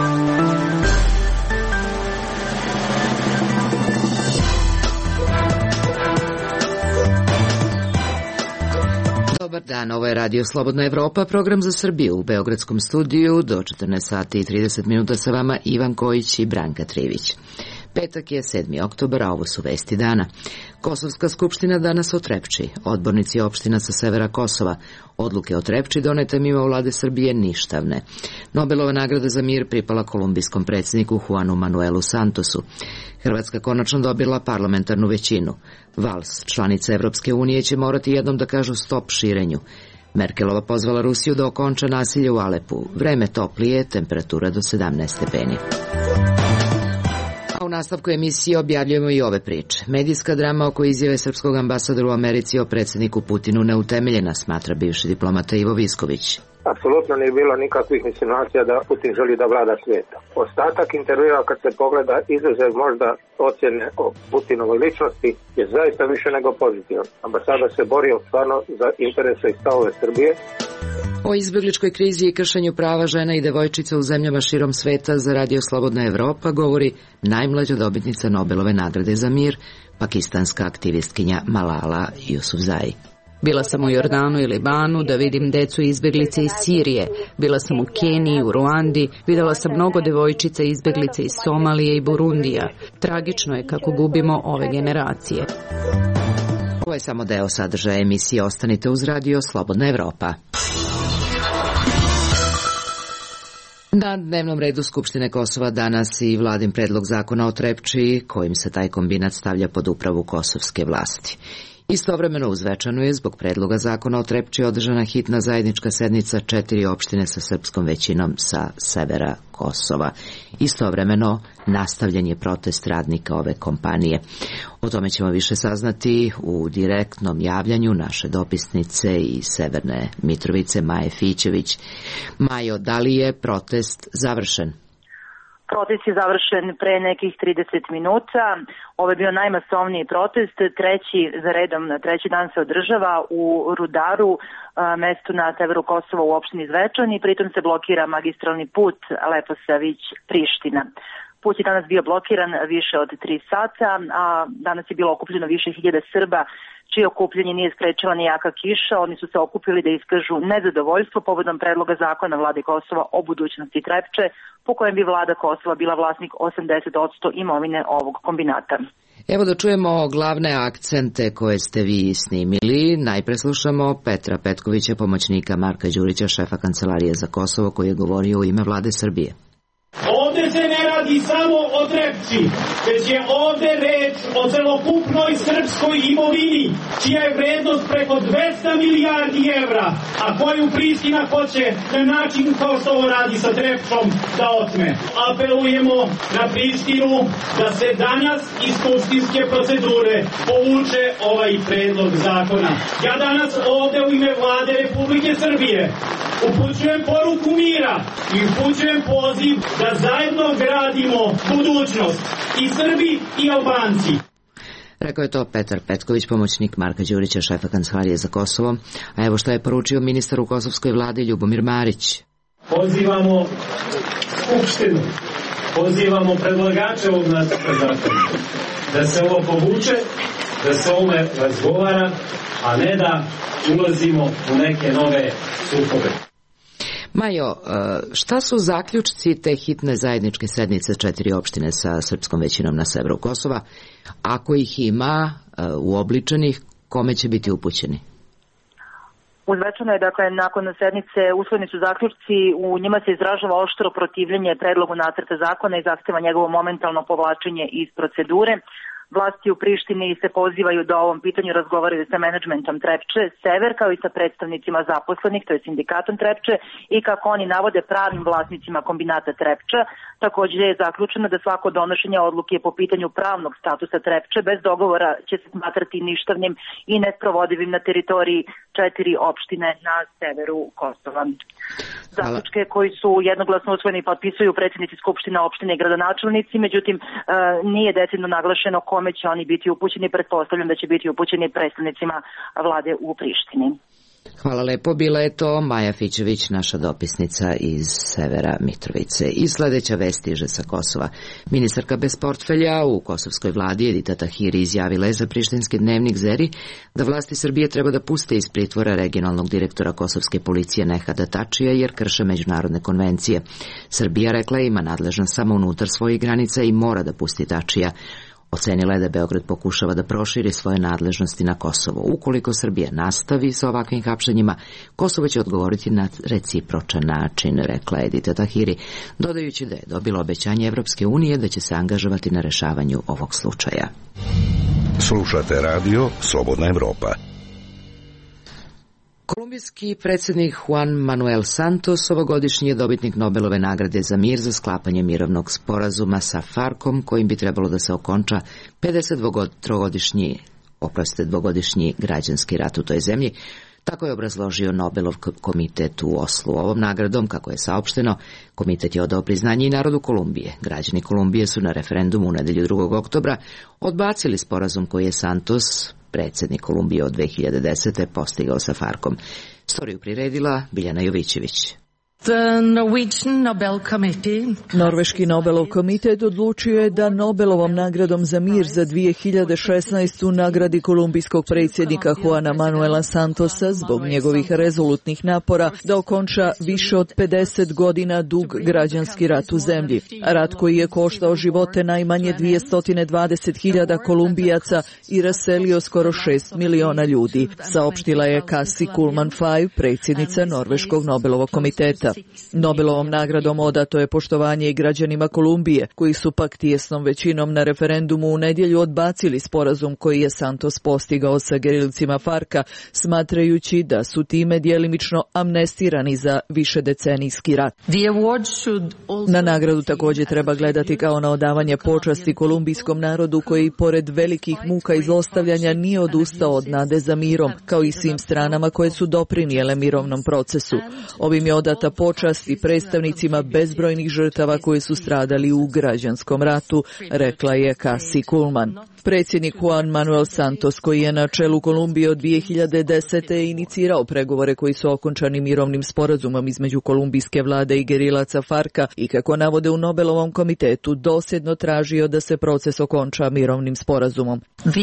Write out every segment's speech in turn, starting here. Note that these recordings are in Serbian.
Dobar dan, ovo je Radio Slobodna Evropa, program za Srbiju u Beogradskom studiju, do 14 sati i 30 minuta sa vama Ivan Kojić i Branka Trivić. Petak je 7. oktobar, a ovo su vesti dana. Kosovska skupština danas o Trepči. Odbornici opština sa severa Kosova. Odluke o Trepči donete mimo vlade Srbije ništavne. Nobelova nagrada za mir pripala kolumbijskom predsjedniku Juanu Manuelu Santosu. Hrvatska konačno dobila parlamentarnu većinu. Vals, članica Evropske unije, će morati jednom da kažu stop širenju. Merkelova pozvala Rusiju da okonča nasilje u Alepu. Vreme toplije, temperatura do 17 stepeni. A u nastavku emisije objavljujemo i ove priče. Medijska drama oko izjave srpskog ambasadora u Americi o predsjedniku Putinu neutemeljena, smatra bivši diplomata Ivo Visković. Apsolutno nije bilo nikakvih insinuacija da Putin želi da vlada svijetom. Ostatak intervjua, kad se pogleda, izuzev možda ocjene o Putinovoj ličnosti, je zaista više nego pozitivan. Ambasador se borio stvarno za interese i stavove Srbije. O izbjegličkoj krizi i kršenju prava žena i devojčica u zemljama širom sveta za Radio Slobodna Evropa govori najmlađa dobitnica Nobelove nagrade za mir, pakistanska aktivistkinja Malala Yousafzai. Bila sam u Jordanu i Libanu da vidim decu izbjeglice iz Sirije. Bila sam u Keniji, u Ruandi, videla sam mnogo devojčica izbjeglice iz Somalije i Burundija. Tragično je kako gubimo ove generacije. Ovo je samo deo sadržaja emisije. Ostanite uz Radio Slobodna Evropa. Na dnevnom redu Skupštine Kosova danas i vladin predlog zakona o Trepči, kojim se taj kombinat stavlja pod upravu kosovske vlasti. Istovremeno u Zvečanu je zbog predloga zakona o Trepči održana hitna zajednička sednica 4 opštine sa srpskom većinom sa severa Kosova. Istovremeno nastavljen je protest radnika ove kompanije. O tome ćemo više saznati u direktnom javljanju naše dopisnice iz Severne Mitrovice Maje Fićević. Majo, da li je protest završen? Protest je završen pre nekih 30 minuta. Ovo je bio najmasovniji protest, treći dan se održava u Rudaru, mestu na severu Kosova u opštini Zvečan, i pritom se blokira magistralni put Leposavić-Priština. Put je danas bio blokiran više od 3 sata, a danas je bilo okupljeno više hiljada Srba, čije okupljanje nije sprečila ni jaka kiša. Oni su se okupili da iskažu nezadovoljstvo povodom predloga zakona vlade Kosova o budućnosti Trepče, po kojem bi vlada Kosova bila vlasnik 80% imovine ovog kombinata. Evo da čujemo glavne akcente koje ste vi snimili. Najpre slušamo Petra Petkovića, pomoćnika Marka Đurića, šefa Kancelarije za Kosovo, koji je govorio u ime vlade Srbije. Ovdje se ne radi samo o Trepči, već je ovdje reč o celokupnoj srpskoj imovini, čija je vrednost preko 200 milijardi evra, a koju Priština hoće na način kao što ovo radi sa Trepčom da otme. Apelujemo na Prištinu da se danas iz skupštinske procedure povuče ovaj predlog zakona. Ja danas ovdje u ime vlade Republike Srbije upućujem poruku mira i upućujem poziv da zajedno gradimo budućnost, i Srbi i Albanci. Rekao je to Petar Petković, pomoćnik Marka Đurića, šefa Kancelarije za Kosovo. A evo što je poručio ministar u kosovskoj vladi Ljubomir Marić. Pozivamo Skupštinu, pozivamo predlagače ovog nacrta zakona da se ovo povuče, da se ovome razgovara, a ne da ulazimo u neke nove sukobe. Majo, šta su zaključci te hitne zajedničke sednice 4 opštine sa srpskom većinom na severu Kosova? Ako ih ima uobličenih, kome će biti upućeni? Uzvečeno je, dakle, nakon sednice usvojeni su zaključci, u njima se izražava oštro protivljenje predlogu nacrta zakona i zahteva njegovo momentalno povlačenje iz procedure. Vlasti u Prištini se pozivaju da o ovom pitanju razgovaraju sa menadžmentom Trepče Sever, kao i sa predstavnicima zaposlenih, to je sindikatom Trepče, i kako oni navode pravnim vlasnicima kombinata Trepča. Također je zaključeno da svako donošenje odluke po pitanju pravnog statusa Trepče bez dogovora će se smatrati ništavnim i nesprovodivim na teritoriji 4 opštine na severu Kosova. Zaključke koji su jednoglasno usvojeni potpisuju predsjednici skupština opštine i gradonačelnici, međutim nije decidno naglašeno kome će oni biti upućeni. Pretpostavljam da će biti upućeni predstavnicima vlade u Prištini. Hvala lepo, bila je to Maja Fićević, naša dopisnica iz Severa Mitrovice. I sljedeća vest stiže sa Kosova. Ministarka bez portfelja u kosovskoj vladi Edita Tahiri izjavila je za prištinski dnevnik Zeri da vlasti Srbije treba da puste iz pritvora regionalnog direktora kosovske policije Nehada Tačija jer krše međunarodne konvencije. Srbija, rekla je, ima nadležnost samo unutar svojih granica i mora da pusti Tačija. Ocenila je da Beograd pokušava da proširi svoje nadležnosti na Kosovo. Ukoliko Srbija nastavi sa ovakvim hapšenjima, Kosovo će odgovoriti na recipročan način, rekla Edita Tahiri, dodajući da je dobila obećanje Evropske unije da će se angažovati na rešavanju ovog slučaja. Slušate radio Slobodna Evropa. Kolumbijski predsjednik Juan Manuel Santos ovogodišnji je dobitnik Nobelove nagrade za mir za sklapanje mirovnog sporazuma sa FARC-om, kojim bi trebalo da se okonča 52-godišnji građanski rat u toj zemlji. Tako je obrazložio Nobelov komitet u Oslu. Ovom nagradom, kako je saopšteno, komitet je odao priznanje i narodu Kolumbije. Građani Kolumbije su na referendumu u nedelju 2. oktobra odbacili sporazum koji je Santos, predsjednik Kolumbije od 2010. postigao sa FARC-om. Storiju priredila Biljana Jovićević. Norveški Nobelov komitet odlučio je da Nobelovom nagradom za mir za 2016. nagradi kolumbijskog predsjednika Juana Manuela Santosa zbog njegovih rezolutnih napora da okonča više od 50 godina dug građanski rat u zemlji. Rat koji je koštao živote najmanje 220.000 Kolumbijaca i raselio skoro 6 miliona ljudi, saopštila je Cassie Kullman-Five, predsjednica Norveškog Nobelovog komiteta. Nobelovom nagradom odato je poštovanje i građanima Kolumbije, koji su pak tijesnom većinom na referendumu u nedjelju odbacili sporazum koji je Santos postigao sa gerilcima FARC-a, smatrajući da su time djelimično amnestirani za višedecenijski rat. Na nagradu također treba gledati kao na odavanje počasti kolumbijskom narodu koji, pored velikih muka i zlostavljanja, nije odustao od nade za mirom, kao i svim stranama koje su doprinijele mirovnom procesu. Ovim je odata počast i predstavnicima bezbrojnih žrtava koji su stradali u građanskom ratu, rekla je Cassie Kullman. Predsjednik Juan Manuel Santos, koji je na čelu Kolumbije od 2010. inicirao pregovore koji su okončani mirovnim sporazumom između kolumbijske vlade i gerilaca FARC-a i, kako navode u Nobelovom komitetu, dosljedno tražio da se proces okonča mirovnim sporazumom.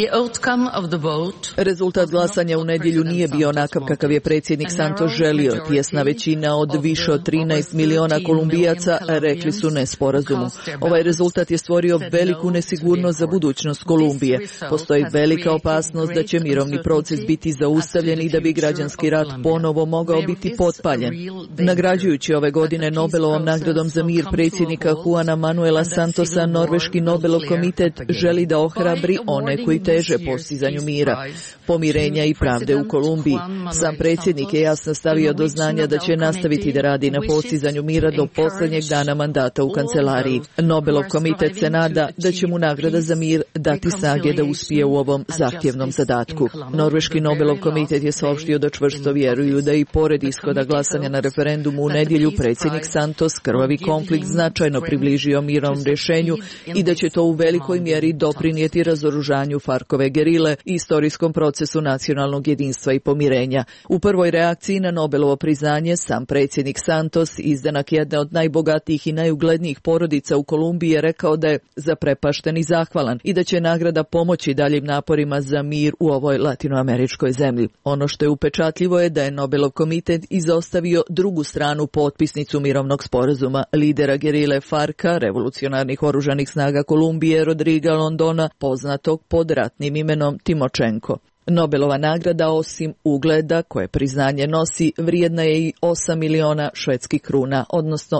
Rezultat glasanja u nedjelju nije bio onakav kakav je predsjednik Santos želio. Tjesna većina od više od 13 miliona Kolumbijaca rekli su ne sporazumu. Ovaj rezultat je stvorio veliku nesigurnost za budućnost Kolumbije. Postoji velika opasnost da će mirovni proces biti zaustavljen i da bi građanski rat ponovo mogao biti potpaljen. Nagrađujući ove godine Nobelovom nagradom za mir predsjednika Juana Manuela Santosa, Norveški Nobelov komitet želi da ohrabri one koji teže postizanju mira, pomirenja i pravde u Kolumbiji. Sam predsjednik je jasno stavio do znanja da će nastaviti da radi na postizanju mira do posljednjeg dana mandata u kancelariji. Nobelov komitet se nada da će mu nagrada za mir dati snage da uspije u ovom zahtjevnom zadatku. Norveški Nobelov komitet je saopštio da čvrsto vjeruju da i pored ishoda glasanja na referendumu u nedjelju predsjednik Santos krvavi konflikt značajno približio mirovnom rješenju i da će to u velikoj mjeri doprinijeti razoružanju FARC-ove gerile i istorijskom procesu nacionalnog jedinstva i pomirenja. U prvoj reakciji na Nobelovo priznanje sam predsjednik Santos, izdanak jedne od najbogatijih i najuglednijih porodica u Kolumbiji, je rekao da je zaprepašten i zahvalan i da će nagrada pomoći daljim naporima za mir u ovoj latinoameričkoj zemlji. Ono što je upečatljivo je da je Nobelov komitet izostavio drugu stranu potpisnicu mirovnog sporazuma, lidera gerile FARC-a, revolucionarnih oružanih snaga Kolumbije, Rodriga Londona, poznatog pod ratnim imenom Timočenko. Nobelova nagrada, osim ugleda koje priznanje nosi, vrijedna je i 8 miliona švedskih kruna, odnosno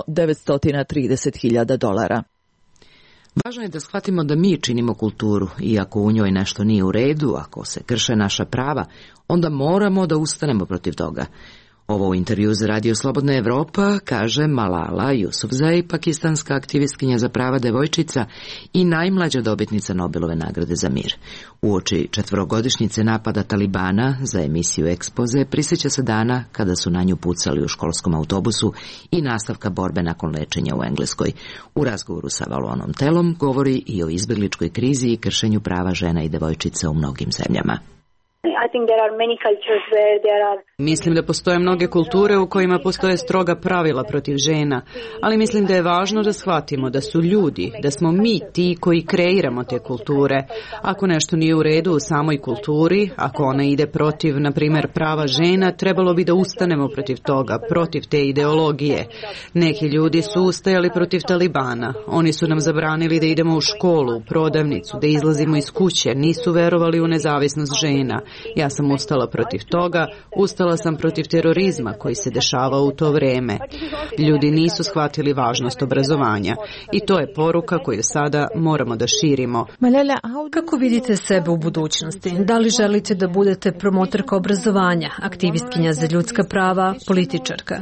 $930.000. Važno je da shvatimo da mi činimo kulturu i ako u njoj nešto nije u redu, ako se krše naša prava, onda moramo da ustanemo protiv toga. Ovo u intervju za Radio Slobodna Evropa kaže Malala Yousafzai, pakistanska aktivistkinja za prava devojčica i najmlađa dobitnica Nobelove nagrade za mir. Uoči 4-godišnjice napada Talibana za emisiju Ekspoze prisjeća se dana kada su na nju pucali u školskom autobusu i nastavka borbe nakon lečenja u Engleskoj. U razgovoru sa Valonom Telom govori i o izbjegličkoj krizi i kršenju prava žena i devojčica u mnogim zemljama. I Mislim da postoje mnoge kulture u kojima postoje stroga pravila protiv žena, ali mislim da je važno da shvatimo da su ljudi, da smo mi ti koji kreiramo te kulture. Ako nešto nije u redu u samoj kulturi, ako ona ide protiv, na primjer, prava žena, trebalo bi da ustanemo protiv toga, protiv te ideologije. Neki ljudi su ustajali protiv Talibana. Oni su nam zabranili da idemo u školu, u prodavnicu, da izlazimo iz kuće, nisu verovali u nezavisnost žena. Ja sam ustala protiv toga, ustala sam protiv terorizma koji se dešavao u to vreme. Ljudi nisu shvatili važnost obrazovanja i to je poruka koju sada moramo da širimo. Kako vidite sebe u budućnosti? Da li želite da budete promotorka obrazovanja, aktivistkinja za ljudska prava, političarka?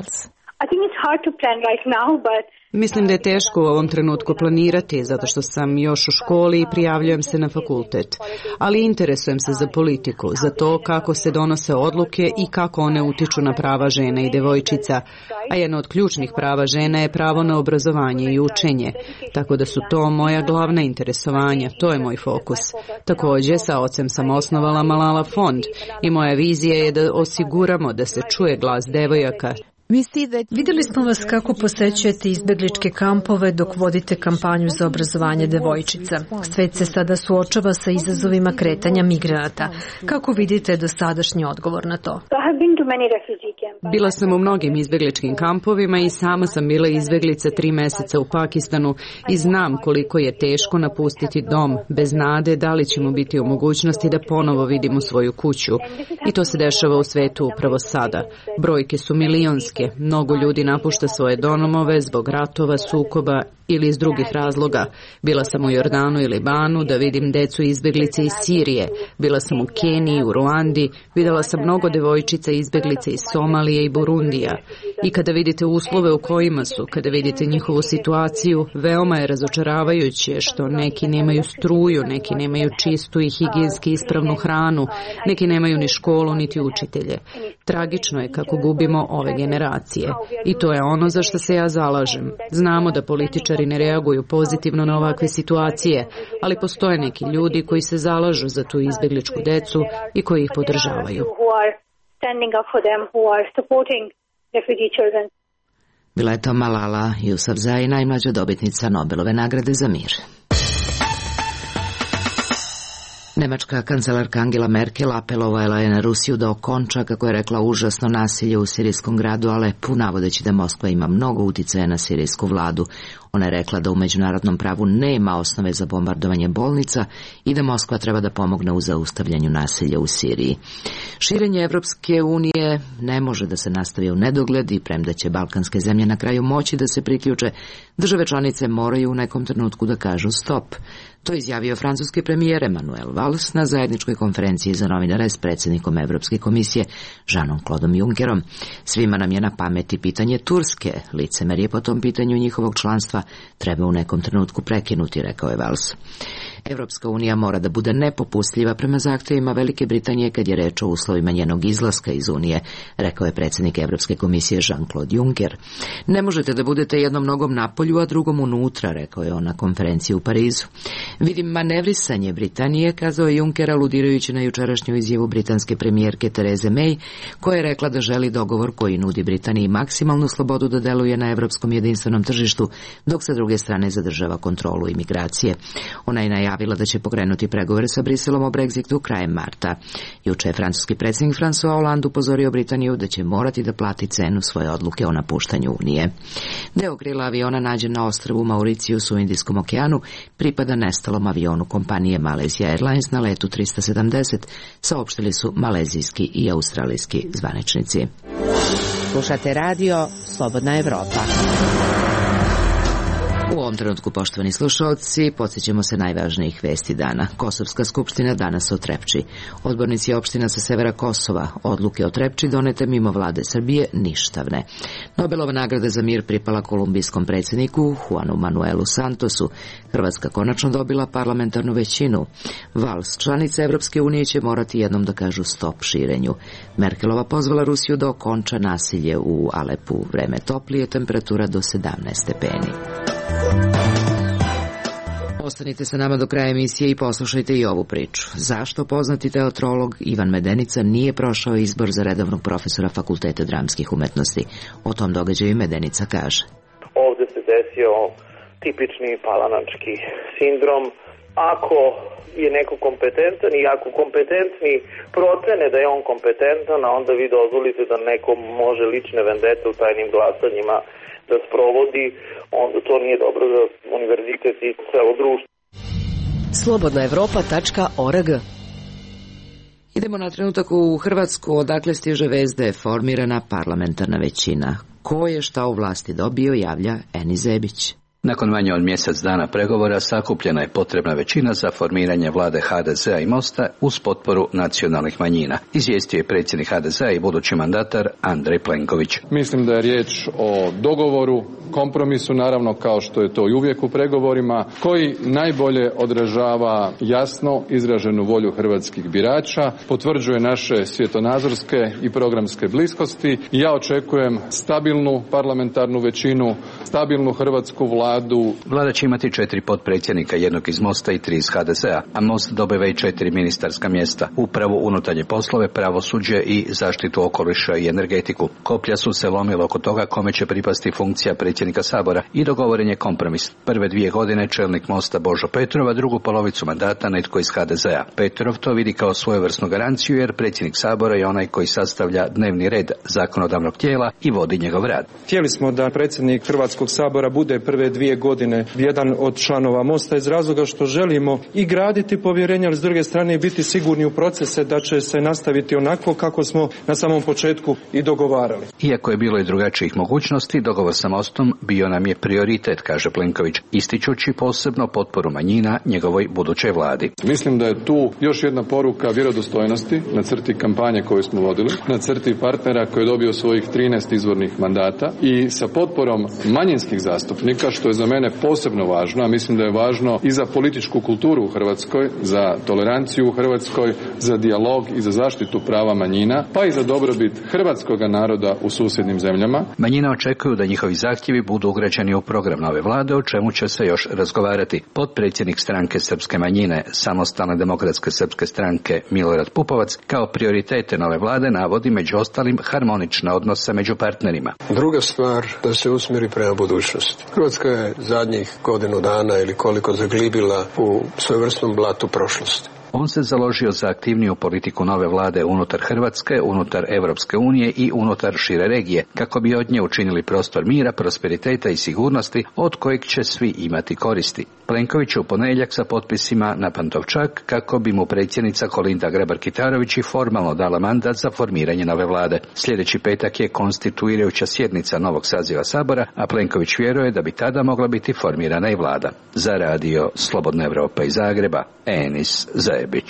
Mislim da je teško u ovom trenutku planirati, zato što sam još u školi i prijavljujem se na fakultet. Ali interesujem se za politiku, za to kako se donose odluke i kako one utiču na prava žena i devojčica. A jedno od ključnih prava žena je pravo na obrazovanje i učenje. Tako da su to moja glavna interesovanja, to je moj fokus. Također, sa ocem sam osnovala Malala fond i moja vizija je da osiguramo da se čuje glas devojaka. Vidjeli smo vas kako posećujete izbegličke kampove dok vodite kampanju za obrazovanje devojčica. Svet se sada suočava sa izazovima kretanja migranata. Kako vidite dosadašnji odgovor na to? Bila sam u mnogim izbegličkim kampovima i sama sam bila izbeglica 3 mjeseca u Pakistanu i znam koliko je teško napustiti dom bez nade da li ćemo biti u mogućnosti da ponovo vidimo svoju kuću. I to se dešava u svetu upravo sada. Brojke su milionske. Mnogo ljudi napušta svoje domove zbog ratova, sukoba ili iz drugih razloga. Bila sam u Jordanu i Libanu da vidim decu izbeglice iz Sirije. Bila sam u Keniji, u Ruandi. Videla sam mnogo devojčica izbeglice iz Somalije i Burundija. I kada vidite uslove u kojima su, kada vidite njihovu situaciju, veoma je razočaravajuće što neki nemaju struju, neki nemaju čistu i higijenski ispravnu hranu, neki nemaju ni školu niti učitelje. Tragično je kako gubimo ove generacije. I to je ono za što se ja zalažem. Znamo da političari ne reaguju pozitivno na ovakve situacije, ali postoje neki ljudi koji se zalažu za tu izbegličku decu i koji ih podržavaju. Bila je to Malala Yousafzai, najmlađa dobitnica Nobelove nagrade za mir. Nemačka kancelarka Angela Merkel apelovala je na Rusiju da okonča, kako je rekla, užasno nasilje u sirijskom gradu Alepu, navodeći da Moskva ima mnogo uticaja na sirijsku vladu. Ona je rekla da u međunarodnom pravu nema osnove za bombardovanje bolnica i da Moskva treba da pomogne u zaustavljanju nasilja u Siriji. Širenje Evropske unije ne može da se nastavi u nedogled i premda će balkanske zemlje na kraju moći da se priključe, države članice moraju u nekom trenutku da kažu stop. To je izjavio francuski premijer Emmanuel Valls na zajedničkoj konferenciji za novinare s predsjednikom Evropske komisije Jeanom-Claudom Junckerom. Svima nam je na pameti pitanje Turske. Licemerje po tom pitanju njihovog članstva treba u nekom trenutku prekinuti, rekao je Valls. Evropska unija mora da bude nepopustljiva prema zahtjevima Velike Britanije kad je reč o uslovima njenog izlaska iz Unije, rekao je predsjednik Evropske komisije Jean-Claude Juncker. Ne možete da budete jednom nogom napolju, a drugom unutra, rekao je on na konferenciji u Parizu. Vidim manevrisanje Britanije, kazao je Juncker, aludirajući na jučerašnju izjavu britanske premijerke Therese May, koja je rekla da želi dogovor koji nudi Britaniji maksimalnu slobodu da deluje na evropskom jedinstvenom tržištu, dok sa druge strane zadržava kontrolu imigracije. Ona je najavila da će pokrenuti pregovore sa Briselom o Brexitu krajem marta. Juče je francuski predsjednik François Hollande upozorio Britaniju da će morati da plati cenu svoje odluke o napuštanju Unije. Deo krila aviona nađen na ostrvu Mauritius u Indijskom okeanu pripada nestalom avionu kompanije Malaysia Airlines na letu 370, saopštili su malezijski i australijski zvaničnici. Slušate radio Slobodna Evropa. U ovom trenutku, poštovani slušalci, podsjećamo se najvažnijih vesti dana. Kosovska skupština danas o Trepči. Odbornici opština sa severa Kosova odluke o Trepči donete mimo vlade Srbije ništavne. Nobelova nagrada za mir pripala kolumbijskom predsjedniku Juanu Manuelu Santosu. Hrvatska konačno dobila parlamentarnu većinu. Valls, članice Evropske unije, će morati jednom da kažu stop širenju. Merkelova pozvala Rusiju da okonča nasilje u Alepu. Vreme toplije, temperatura do 17 stepeni. Ostanite sa nama do kraja emisije i poslušajte i ovu priču. Zašto poznati teatrolog Ivan Medenica nije prošao izbor za redovnog profesora Fakulteta dramskih umetnosti? O tom događaju Medenica kaže. Ovde se desio tipični palanački sindrom. Ako je neko kompetentan i ako kompetentni procene da je on kompetentan, a onda vi dozvolite da neko može lične vendete u tajnim glasanjima da sprovodi, onda to nije dobro za univerzitet i celo društvo. Slobodnaevropa.org. Idemo na trenutak u Hrvatsku, odakle stiže vest da je formirana parlamentarna većina. Ko je šta u vlasti dobio, javlja Eni Zebić. Nakon manje od mjesec dana pregovora sakupljena je potrebna većina za formiranje vlade HDZ-a i Mosta uz potporu nacionalnih manjina, izvijestio je predsjednik HDZ-a i budući mandatar Andrej Plenković. Mislim da je riječ o dogovoru, kompromisu, naravno kao što je to i uvijek u pregovorima, koji najbolje odražava jasno izraženu volju hrvatskih birača, potvrđuje naše svjetonazorske i programske bliskosti i ja očekujem stabilnu parlamentarnu većinu, stabilnu hrvatsku vladu. Vlada će imati 4 potpredsjednika, jednog iz Mosta i 3 iz HDZ-a, a Most dobiva i 4 ministarska mjesta, upravu, unutarnje poslove, pravosuđe i zaštitu okoliša i energetiku. Koplja su se lomila oko toga kome će pripasti funkcija predsjednika Sabora i dogovoren je kompromis. Prve 2 godine čelnik Mosta Božo Petrov, a drugu polovicu mandata netko iz HDZ-a. Petrov to vidi kao svojevrsnu garanciju jer predsjednik Sabora je onaj koji sastavlja dnevni red zakonodavnog tijela i vodi njegov rad. Htjeli smo da predsjednik Hrvatskog sabora bude prve 2 godine jedan od članova Mosta iz razloga što želimo i graditi povjerenje, ali s druge strane i biti sigurni u procese da će se nastaviti onako kako smo na samom početku i dogovarali. Iako je bilo i drugačijih mogućnosti, dogovor sa Mostom bio nam je prioritet, kaže Plenković, ističući posebno potporu manjina njegovoj budućoj vladi. Mislim da je tu još jedna poruka vjerodostojnosti na crti kampanje koju smo vodili, na crti partnera koji je dobio svojih 13 izvornih mandata i sa potporom manjinskih zastupnika, što je za mene posebno važno, a mislim da je važno i za političku kulturu u Hrvatskoj, za toleranciju u Hrvatskoj, za dijalog i za zaštitu prava manjina, pa i za dobrobit hrvatskog naroda u susjednim zemljama. Manjine očekuju da njihovi zahtjevi budu ugrađeni u program nove vlade, o čemu će se još razgovarati. Potpredsjednik stranke Srpske manjine, Samostalne demokratske srpske stranke Milorad Pupovac, kao prioritete nove vlade navodi među ostalim harmonične odnose među partnerima. Druga stvar, da se usmjeri prema budućnosti. Hrvatska je zadnjih godinu dana ili koliko zaglibila u svojevrsnom blatu prošlosti. On se založio za aktivniju politiku nove vlade unutar Hrvatske, unutar Europske unije i unutar šire regije, kako bi od nje učinili prostor mira, prosperiteta i sigurnosti od kojeg će svi imati koristi. Plenković je u ponedjeljak sa potpisima na Pantovčak kako bi mu predsjednica Kolinda Grabar-Kitarović i formalno dala mandat za formiranje nove vlade. Sljedeći petak je konstituirajuća sjednica novog saziva Sabora, a Plenković vjeruje da bi tada mogla biti formirana i vlada. Za radio Slobodna Evropa iz Zagreba, Enis Zebić.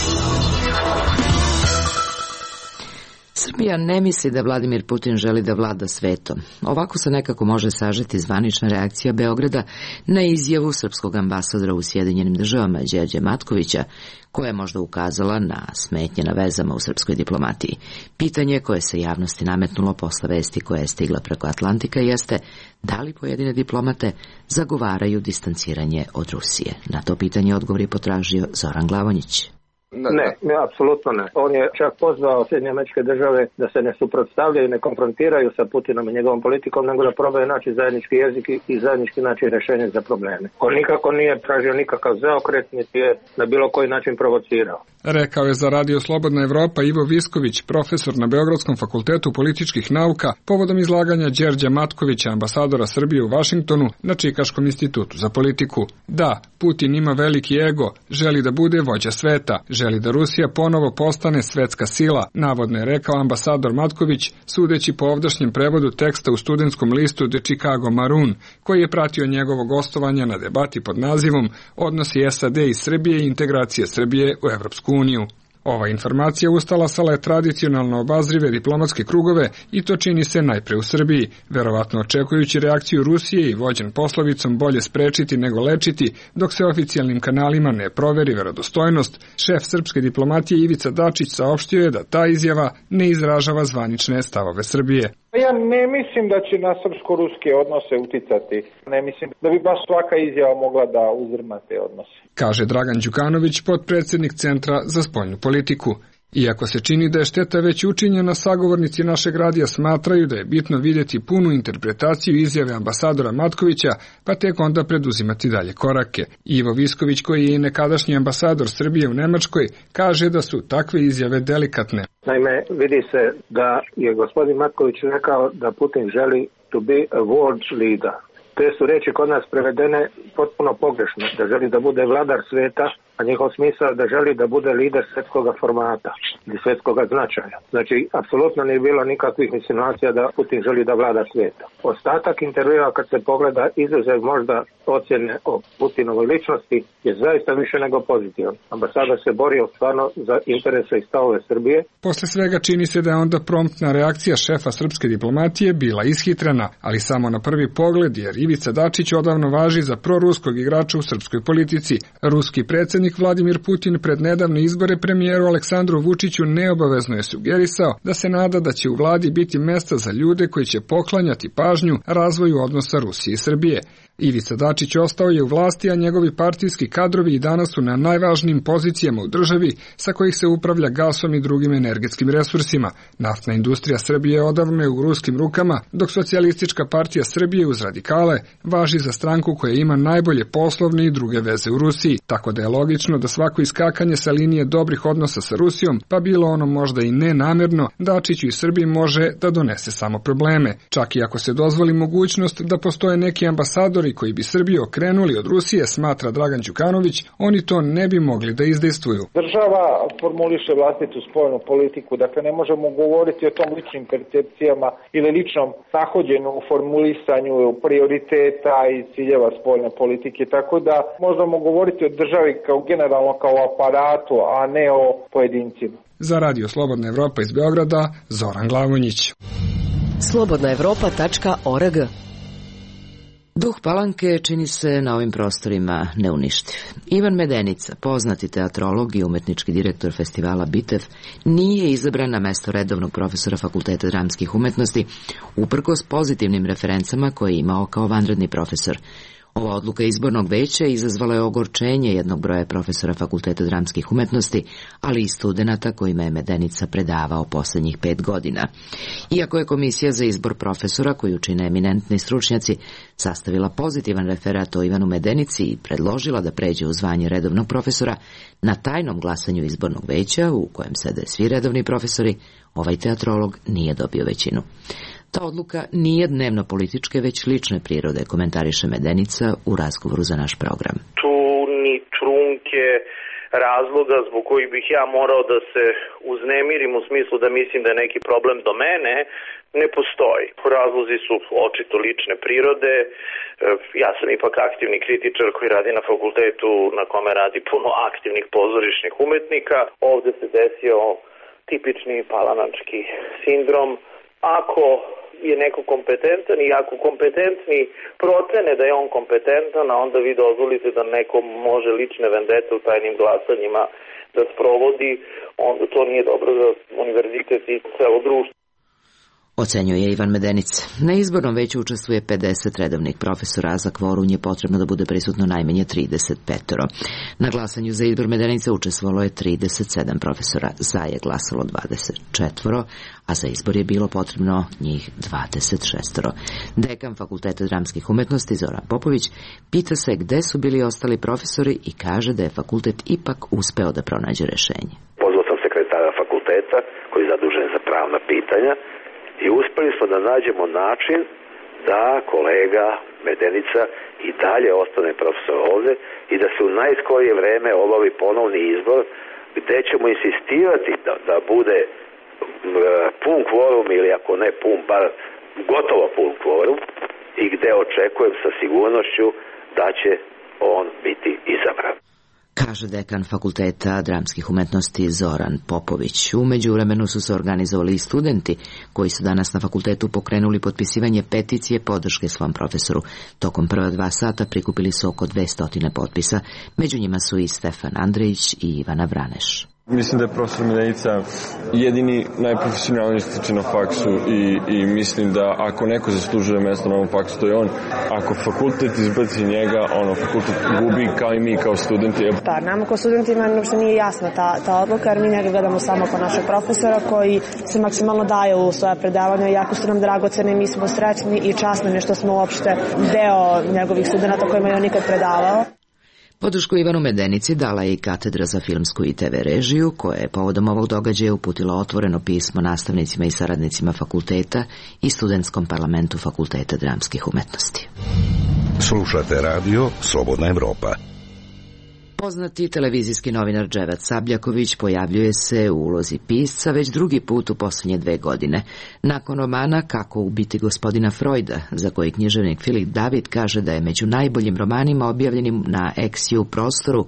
Srbija ne misli da Vladimir Putin želi da vlada svetom. Ovako se nekako može sažeti zvanična reakcija Beograda na izjavu srpskog ambasadora u Sjedinjenim državama Đerđe Matkovića, koja je možda ukazala na smetnje na vezama u srpskoj diplomatiji. Pitanje koje se javnosti nametnulo posle vesti koja je stigla preko Atlantika jeste da li pojedine diplomate zagovaraju distanciranje od Rusije. Na to pitanje odgovor je potražio Zoran Glavonjić. Ne, apsolutno ne. On je čak pozvao Sjedinjene Američke Države da se ne suprotstavljaju i ne konfrontiraju sa Putinom i njegovom politikom, nego da probaju naći zajednički jezik i zajednički naći rješenje za probleme. On nikako nije tražio nikakav zaokret, niti je na bilo koji način provocirao. Rekao je za Radio Slobodna Evropa Ivo Visković, profesor na Beogradskom fakultetu političkih nauka, povodom izlaganja Đerđa Matkovića, ambasadora Srbije u Vašingtonu na Čikaškom institutu za politiku. Da, Putin ima veliki ego, želi da bude vođa sveta, želi da Rusija ponovo postane svetska sila, navodno je rekao ambasador Matković, sudeći po ovdašnjem prevodu teksta u studentskom listu The Chicago Maroon, koji je pratio njegovo gostovanje na debati pod nazivom Odnosi SAD i Srbije i integracije Srbije u Evropsku uniju. Ova informacija ustalasala je tradicionalno obazrive diplomatske krugove i to čini se najpre u Srbiji, verovatno očekujući reakciju Rusije i vođen poslovicom bolje sprečiti nego lečiti, dok se oficijalnim kanalima ne proveri verodostojnost, šef srpske diplomatije Ivica Dačić saopštio je da ta izjava ne izražava zvanične stavove Srbije. Ja ne mislim da će na srpsko-ruske odnose uticati. Ne mislim da bi baš svaka izjava mogla da uzdrma te odnose. Kaže Dragan Đukanović, potpredsjednik Centra za spoljnu politiku. Iako se čini da je šteta već učinjena, sagovornici našeg radija smatraju da je bitno vidjeti punu interpretaciju izjave ambasadora Matkovića, pa tek onda preduzimati dalje korake. Ivo Visković, koji je i nekadašnji ambasador Srbije u Nemačkoj, kaže da su takve izjave delikatne. Naime, vidi se da je gospodin Matković rekao da Putin želi to be a world leader. Te su reči kod nas prevedene potpuno pogrešno, da želi da bude vladar sveta, a njihov smisao da želi da bude lider svjetskog formata ili svjetskog značaja. Znači, apsolutno nije bilo nikakvih insinuacija da Putin želi da vlada svijeta. Ostatak intervjua, kad se pogleda, izuzev možda ocjene o Putinovoj ličnosti, je zaista više nego pozitivan. Ambasador se borio stvarno za interese i stavove Srbije. Posle svega čini se da je onda promptna reakcija šefa srpske diplomatije bila ishitrena, ali samo na prvi pogled, jer Ivica Dačić odavno važi za proruskog igrača u srpskoj politici. Ruski predsjednik Vladimir Putin pred nedavne izbore premijeru Aleksandru Vučiću neobavezno je sugerisao da se nada da će u vladi biti mesta za ljude koji će poklanjati pažnju razvoju odnosa Rusije i Srbije. Ivica Dačić ostao je u vlasti, a njegovi partijski kadrovi i danas su na najvažnijim pozicijama u državi sa kojih se upravlja gasom i drugim energetskim resursima. Naftna industrija Srbije odavno je u ruskim rukama, dok Socijalistička partija Srbije uz radikale važi za stranku koja ima najbolje poslovne i druge veze u Rusiji, tako da je logično da svako iskakanje sa linije dobrih odnosa sa Rusijom, pa bilo ono možda i nenamjerno, Dačiću i Srbiji može da donese samo probleme. Čak i ako se dozvoli mogućnost da postoje neki ambasadori koji bi Srbiju okrenuli od Rusije, smatra Dragan Đukanović, oni to ne bi mogli da izdejstvuju. Država formuliše vlastitu spoljnu politiku, dakle ne možemo govoriti o tom ličnim percepcijama ili ličnom nahođenju u formulisanju prioriteta i ciljeva spoljne politike, tako da možemo govoriti o državi kao generalno kao aparatu, a ne o pojedincima. Za Radio Slobodna Evropa iz Beograda, Zoran Glavonjić. slobodnaevropa.org. Duh Palanke čini se na ovim prostorima neuništiv. Ivan Medenica, poznati teatrolog i umetnički direktor festivala Bitev, nije izabran na mesto redovnog profesora Fakulteta dramskih umetnosti, uprkos pozitivnim referencama koje je imao kao vanredni profesor. Ova odluka izbornog veća izazvala je ogorčenje jednog broja profesora Fakulteta dramskih umetnosti, ali i studenata kojima je Medenica predavao posljednjih 5 godina. Iako je komisija za izbor profesora, koju čine eminentni stručnjaci, sastavila pozitivan referat o Ivanu Medenici i predložila da pređe u zvanje redovnog profesora, na tajnom glasanju izbornog veća, u kojem sede svi redovni profesori, ovaj teatrolog nije dobio većinu. Ta odluka nije dnevno političke, već lične prirode, komentariše Medenica u razgovoru za naš program. Tu ni trunke razloga zbog kojih bih ja morao da se uznemirim u smislu da mislim da je neki problem do mene, ne postoji. Razlozi su očito lične prirode. Ja sam ipak aktivni kritičar koji radi na fakultetu na kome radi puno aktivnih pozorišnih umetnika. Ovde se desio tipični palanački sindrom. Ako je neko kompetentan i ako kompetentni procene da je on kompetentan, a onda vi dozvolite da neko može lične vendete u tajnim glasanjima da sprovodi, onda to nije dobro za univerzitet i celo društvo. Ocenjuje Ivan Medenic. Na izbornom veću učestvuje 50 redovnih profesora, a za kvorum je potrebno da bude prisutno najmanje 35. Na glasanju za izbor Medenice učestvovalo je 37 profesora, za je glasalo 24, a za izbor je bilo potrebno njih 26. Dekan Fakulteta dramskih umetnosti Zoran Popović pita se gde su bili ostali profesori i kaže da je fakultet ipak uspeo da pronađe rešenje. Pozvao sam sekretara fakulteta koji je zadužen za pravna pitanja i uspeli smo da nađemo način da kolega Medenica i dalje ostane profesor ovde i da se u najskorije vreme obavi ponovni izbor gde ćemo insistirati da bude pun kvorum ili ako ne pun, bar gotovo pun kvorum i gde očekujem sa sigurnošću da će on biti izabran. Kaže dekan Fakulteta dramskih umetnosti Zoran Popović. U međuvremenu su se organizovali i studenti koji su danas na fakultetu pokrenuli potpisivanje peticije podrške svom profesoru. Tokom prva 2 sata prikupili su oko 200 potpisa, među njima su i Stefan Andrejić i Ivana Vraneš. Mislim da je profesor Medenica jedini najprofesionalniji ističe na faksu i mislim da ako neko zaslužuje mesto na ovom faksu, to je on. Ako fakultet izbaci njega, fakultet gubi kao i mi kao studenti. Pa nama kao studentima uopšte nije jasna ta odluka, jer mi njega gledamo samo kao našeg profesora koji se maksimalno daje u svoja predavanja i jako su nam dragoceni, mi smo srećni i časni nešto smo uopšte deo njegovih studenta kojima je on nikad predavao. Podršku Ivanu Medenici dala je i Katedra za filmsku i TV režiju, koja je povodom ovog događaja uputila otvoreno pismo nastavnicima i saradnicima fakulteta i studentskom parlamentu Fakulteta dramskih umetnosti. Slušate radio Slobodna Evropa. Poznati televizijski novinar Dževad Sabljaković pojavljuje se u ulozi pisca već drugi put u posljednje 2 godine. Nakon romana Kako ubiti gospodina Freuda, za koji književnik Filip David kaže da je među najboljim romanima objavljenim na Exiju prostoru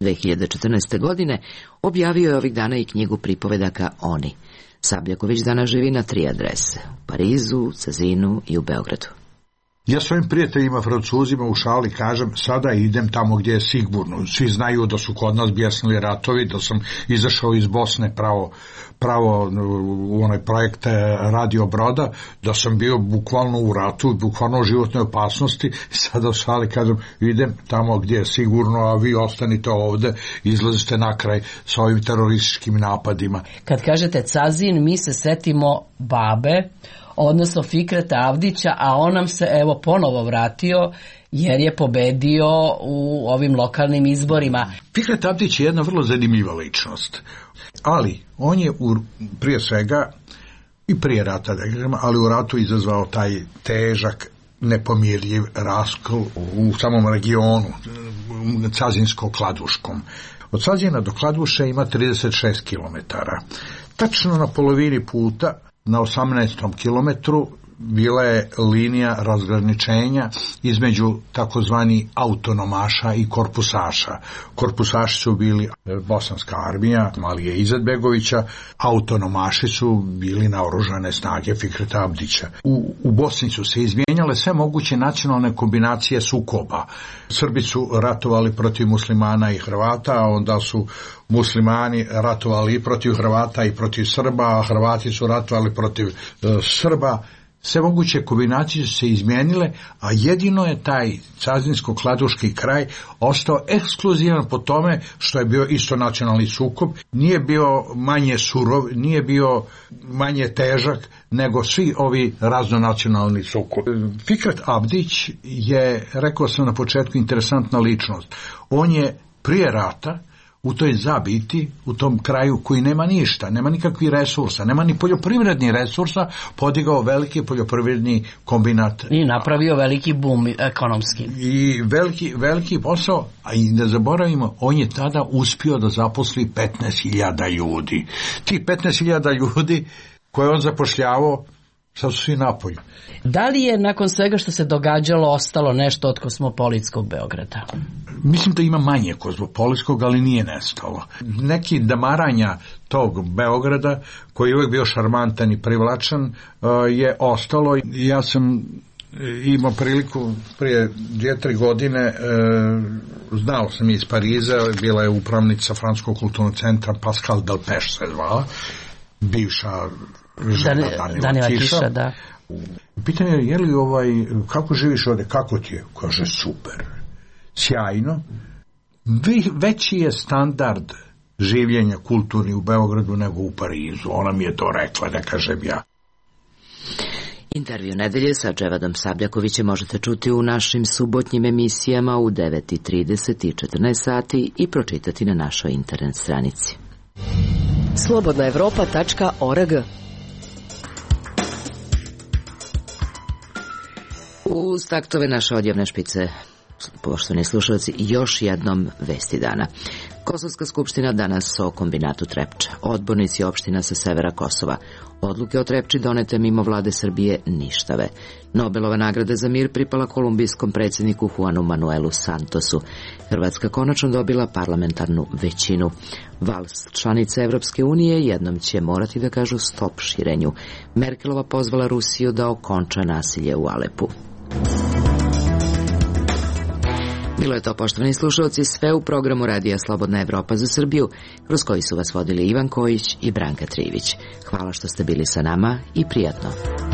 2014. godine, objavio je ovih dana i knjigu pripovedaka Oni. Sabljaković danas živi na 3 adrese, u Parizu, Cezinu i u Beogradu. Ja svojim prijateljima Francuzima u šali kažem, sada idem tamo gdje je sigurno. Svi znaju da su kod nas bjesnili ratovi, da sam izašao iz Bosne pravo u onaj projekt Radio Broda, da sam bio bukvalno u ratu, bukvalno u životnoj opasnosti. Sada u šali kažem, idem tamo gdje je sigurno, a vi ostanite ovdje, izlazite na kraj sa ovim terorističkim napadima. Kad kažete Cazin, mi se setimo babe, odnosno Fikreta Avdića, a on nam se evo ponovo vratio jer je pobedio u ovim lokalnim izborima. Fikret Avdić je jedna vrlo zanimljiva ličnost, ali on je prije svega i prije rata, ali u ratu izazvao taj težak, nepomirljiv raskol u samom regionu Cazinsko-Kladuškom. Od Cazina do Kladuše ima 36 km. Tačno na polovini puta, na 18. kilometru, bila je linija razgraničenja između takozvani autonomaša i korpusaša. Korpusaši su bili bosanska armija Malije Izetbegovića, autonomaši su bili naoružane snage Fikreta Abdića. U Bosni su se izmijenjale sve moguće nacionalne kombinacije sukoba. Srbi su ratovali protiv muslimana i Hrvata, a onda su muslimani ratovali i protiv Hrvata i protiv Srba, a Hrvati su ratovali protiv Srba. Sve moguće kombinacije su se izmijenile, a jedino je taj Cazinsko-Kladuški kraj ostao ekskluzivan po tome što je bio isto nacionalni sukob, nije bio manje surov, nije bio manje težak nego svi ovi raznonacionalni sukob. Fikret Abdić je, rekao sam na početku, interesantna ličnost. On je prije rata u toj zabiti, u tom kraju koji nema ništa, nema nikakvih resursa, nema ni poljoprivrednih resursa, podigao veliki poljoprivredni kombinat. I napravio veliki bum ekonomski. I veliki posao, a i ne zaboravimo, on je tada uspio da zaposli 15.000 ljudi. Ti 15.000 ljudi koje on zapošljavao, sad su svi napolju. Da li je nakon svega što se događalo ostalo nešto od Kozmopolitskog Beograda? Mislim da ima manje Kozmopolitskog, ali nije nestalo. Neki damaranja tog Beograda, koji je uvijek bio šarmantan i privlačan, je ostalo. Ja sam imao priliku prije 2-3 godine, znao sam iz Pariza, bila je upravnica Francuskog kulturnog centra, Pascal Delpech se zvala, bivša žena Danila Kiša. Da. Pitanje je li kako živiš ovdje, kako ti je? Kaže, super, sjajno. Veći je standard življenja kulturni u Beogradu nego u Parizu. Ona mi je to rekla, da kažem ja. Intervju nedelje sa Dževadom Sabljakovićem možete čuti u našim subotnjim emisijama u 9:30 i 14 sati i pročitati na našoj internet stranici. slobodnaevropa.org. Uz taktove naše odjavne špice, poštovani slušalci, još jednom vesti dana. Kosovska skupština danas o kombinatu Trepča. Odbornici opština sa severa Kosova. Odluke o Trepči donete mimo vlade Srbije ništave. Nobelova nagrada za mir pripala kolumbijskom predsjedniku Juanu Manuelu Santosu. Hrvatska konačno dobila parlamentarnu većinu. Vals članice Evropske unije jednom će morati da kažu stop širenju. Merkelova pozvala Rusiju da okonča nasilje u Alepu. Bilo je to, poštovani slušalci, sve u programu Radija Slobodna Evropa za Srbiju, kroz koji su vas vodili Ivan Kojić i Branka Trivić. Hvala što ste bili sa nama i prijatno.